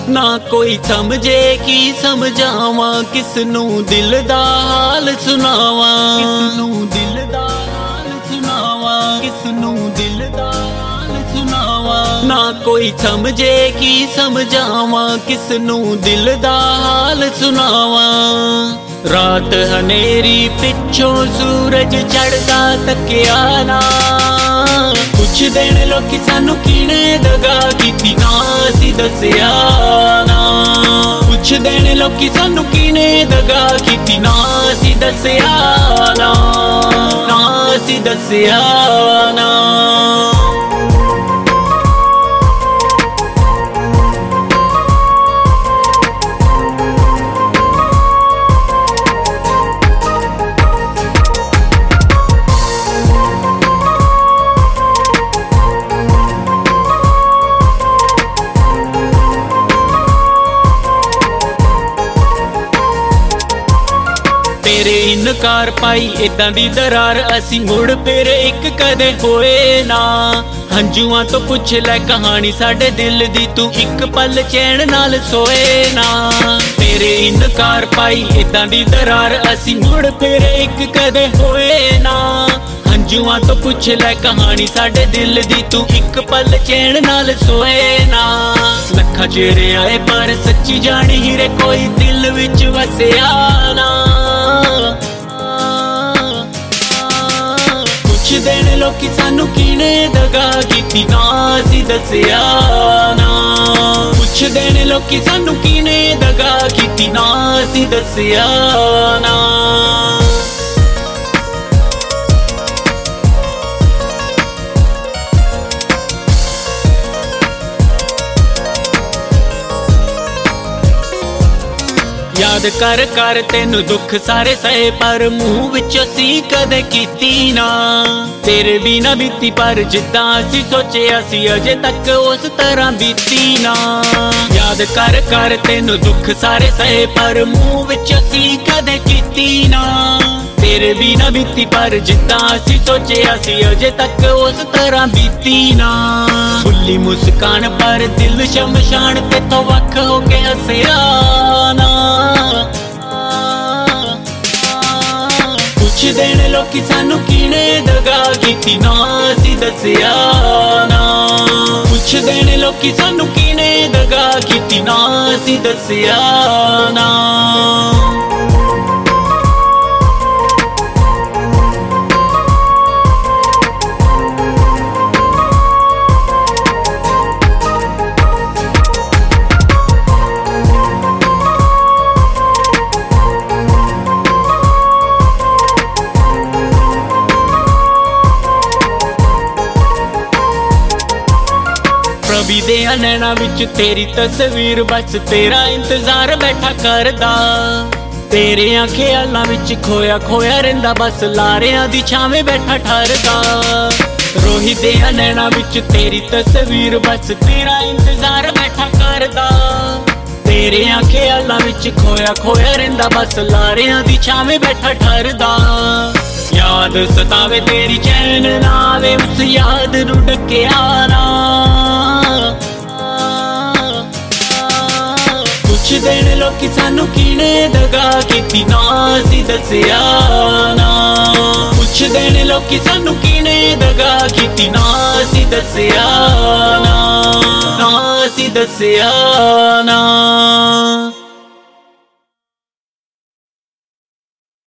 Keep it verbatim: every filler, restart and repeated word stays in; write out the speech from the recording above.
ना कोई समझे की समझावा, किसनू दिल दा हाल सुनावा, किसनू दिल दा हाल सुनावा, किसनू दिल दा हाल सुनावा। ना कोई समझे की समझावा, किसनू दिल दा हाल सुनावा। रात हनेरी पिछों सूरज चढ़दा तकिया ना, कुछ दिन लोकी सानू कीने दगा कीती ना असी दसिया ना। कुछ दिन लोकी सानू कीने दगा कीती ना असी दसिया ना, ना असी दसिया ना। तेरे इनकार पाई इदां दी दरार, असी मुड़ फिर एक कदे होए ना। हंजुआं तो पुछ लै कहानी साडे दिल दी, तू एक पल चैन नाल सोए ना। तेरे इनकार पाई इदां दी दरार, असी मुड़ फिर एक कदे होए ना। हंजुआं तो पुछ लै कहानी साडे दिल दी, तू एक पल चैन नाल सोए ना। लखा चेहरे आए पर सच्ची जानी हीरे कोई दिल विच वसिया ना। कुछ दिन लोकी सानू कीने दगा कीती ना असी दसिया ना। कुछ दिन लोकी सानू कीने दगा कीती ना असी दसिया ना। याद कर कर तेनू दुख सारे सहे, पर मुंह विचों सी कदे कीती ना। तेरे बिना बीती पर जिद्दां असी सोचिया सी अजे तक उस तरह बीती ना। याद कर कर तेनू दुख सारे सहे, पर मुंह विचों सी कदे कीती ना। तेरे बिना बीती पर जिद्दां असी सोचिया सी अजे तक उस तरह बीती ना। भुल्ली मुस्कान पर दिल शमशान ते तो वख हो के हसिया ना। कुछ दिन लोकी सानू कीने दगा कीती ना असी दसिया ना। कुछ दिन लोकी सानू कीने दगा कीती ना असी दसिया ना। रवि दे नैना विच तेरी तस्वीर, बस तेरा इंतजार बैठा करदा। तेरे ख्यालां विच खोया खोया रहिंदा, बस लारियां दी छावें बैठा ठरदा। रोही दे नैना विच तेरी तस्वीर, बस तेरा इंतजार बैठा करदा। तेरे ख्यालां विच खोया खोया रहिंदा, बस लारियां दी छावें बैठा ठरदा। याद सतावे तेरी चैन ना आवे, उस याद नू ढकिया ना। कुछ दिन लोकी सानू कीने दगा कीती ना असी दसिया ना। कुछ दिन लोकी सानू कीने दगा कीती ना असी दसिया ना, ना असी दसिया ना।